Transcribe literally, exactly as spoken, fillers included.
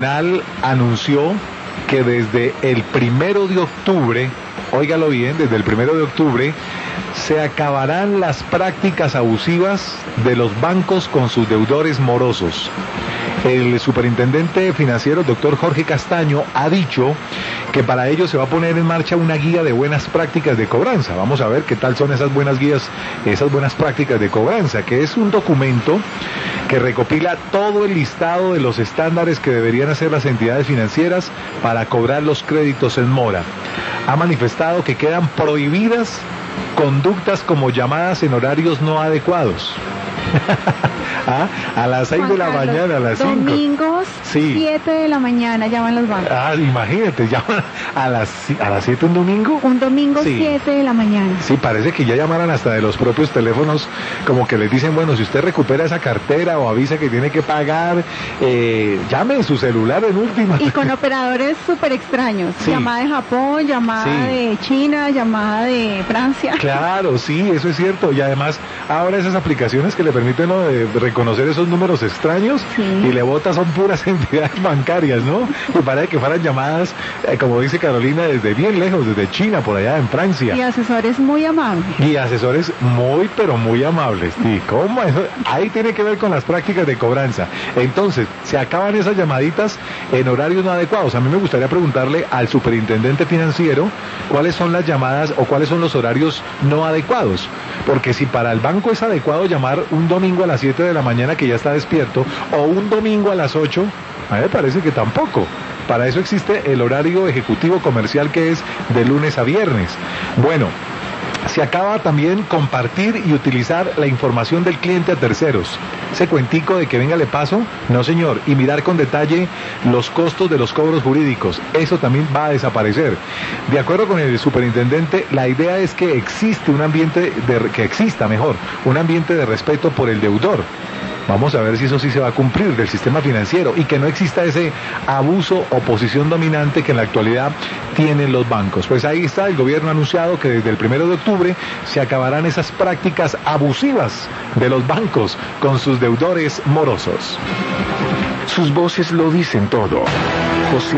Anunció que desde el primero de octubre, óigalo bien, desde el primero de octubre, se acabarán las prácticas abusivas de los bancos con sus deudores morosos. El superintendente financiero, doctor Jorge Castaño, ha dicho que para ello se va a poner en marcha una guía de buenas prácticas de cobranza. Vamos a ver qué tal son esas buenas guías, esas buenas prácticas de cobranza, que es un documento que recopila todo el listado de los estándares que deberían hacer las entidades financieras para cobrar los créditos en mora. Ha manifestado que quedan prohibidas conductas como llamadas en horarios no adecuados. ¿Ah? A las seis de la Carlos, mañana, a las cinco. Domingos, sí. siete de la mañana llaman los bancos. Ah, imagínate, llaman a las a las siete un domingo. Un domingo, sí. siete de la mañana. Sí, parece que ya llamaran hasta de los propios teléfonos, como que les dicen, bueno, si usted recupera esa cartera o avisa que tiene que pagar, eh, llame en su celular en última. Y con operadores súper extraños. Sí. Llamada de Japón, llamada sí. de China, llamada de Francia. Claro, sí, eso es cierto. Y además, ahora esas aplicaciones que le permiten, ¿no?, de reconocer esos números extraños, sí. y le botan son puras entidades bancarias, ¿no? Y parece que fueran llamadas, eh, como dice Carolina, desde bien lejos, desde China, por allá en Francia. Y asesores muy amables. Y asesores muy, pero muy amables. ¿Y cómo eso? Ahí tiene que ver con las prácticas de cobranza. Entonces, se acaban esas llamaditas en horarios no adecuados. A mí me gustaría preguntarle al superintendente financiero cuáles son las llamadas o cuáles son los horarios no adecuados. Porque si para el banco es adecuado llamar un domingo a las siete de la mañana que ya está despierto, o un domingo a las ocho, a mí me parece que tampoco. Para eso existe el horario ejecutivo comercial, que es de lunes a viernes. Bueno, se acaba también compartir y utilizar la información del cliente a terceros. Ese cuentico de que venga le paso, no señor, y mirar con detalle los costos de los cobros jurídicos, eso también va a desaparecer. De acuerdo con el superintendente, la idea es que existe un ambiente de, que exista mejor, un ambiente de respeto por el deudor. Vamos a ver si eso sí se va a cumplir del sistema financiero y que no exista ese abuso o posición dominante que en la actualidad tienen los bancos. Pues ahí está, el gobierno ha anunciado que desde el primero de octubre se acabarán esas prácticas abusivas de los bancos con sus deudores morosos. Sus voces lo dicen todo. José